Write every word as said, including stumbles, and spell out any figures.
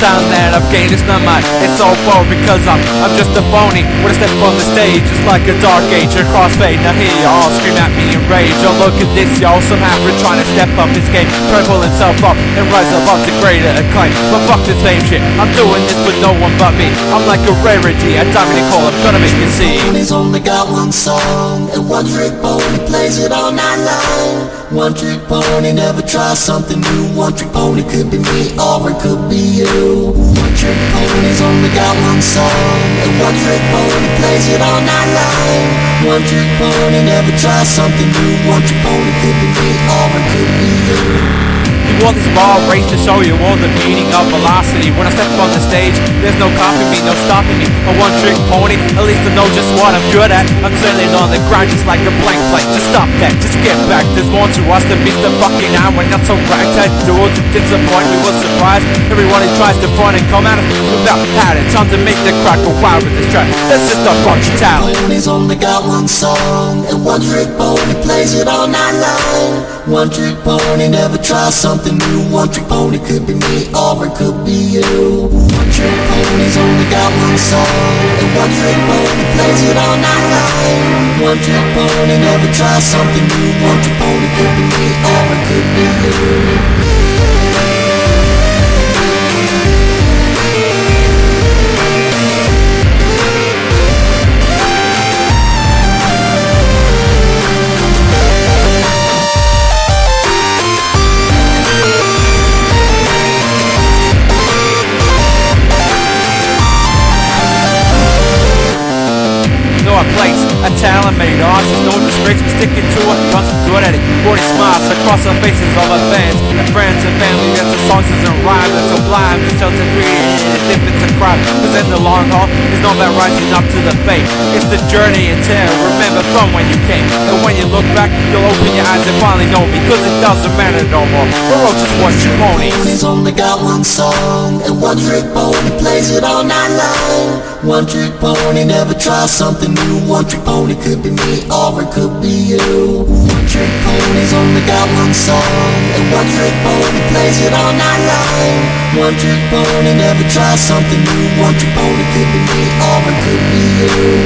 talent that I've gained, it's not mine, it's all borrowed because I'm I'm just a phony. When I step on the stage, it's like a dark age, a crossfade. Now here you all scream at me in rage. Oh look at this, y'all, some half trying to step up his game, try to pull himself up and rise above the greater acclaim. But fuck the same shit, I'm doing this for no one but me. I'm like a rarity, a diamond call, I'm gonna make you see. He's only got one song, and one trick pony plays it all night long. One trick pony never tries something new. One trick pony could be me or it could be you. One trick pony's only got one song, and one trick pony plays it all night long. One trick pony never tries something new. One trick pony could be me or it could be you. You want this ball race to show you all the meaning of velocity. When I step on the stage, there's no copying me, no stopping me. A one-trick pony, at least I know just what I'm good at. I'm sailing on the ground just like a blank flight. Just stop that, just get back. There's more to us than Mister Fucking I. We're not so ragtag dudes to disappoint me. Was surprised everyone who tries to front and come at us without had it. Time to make the crowd go wild with this track. That's just our fucking talent. Pony's only got one song, and one trick pony plays it all night long. One trick pony never tries something new. One trick pony could be me or it could be you. One trick pony's only got one song, and one trick pony plays it all night long. One trick pony never tries something new. One trick pony could be me or it could be you. A place, a talent made arts, there's no disgrace, we're sticking to it, once we're good at it. Forty smiles across the faces of our fans and friends and family. As the songs isn't rhyme, it's sublime, it's just as created as if it's a crime. Cause in the long haul, it's not about rising up to the fate, it's the journey and tale, remember from when you came. And when you look back, you'll open your eyes and finally know me, cause it doesn't matter no more, we're all just one-trick ponies. He's only got one song, and one trick pony plays it all night long. One trick pony never tries something new. One trick pony could be me or it could be you. One trick pony's only got one song, and one trick pony plays it all night long. One trick pony never tries something new. One trick pony could be me or it could be you.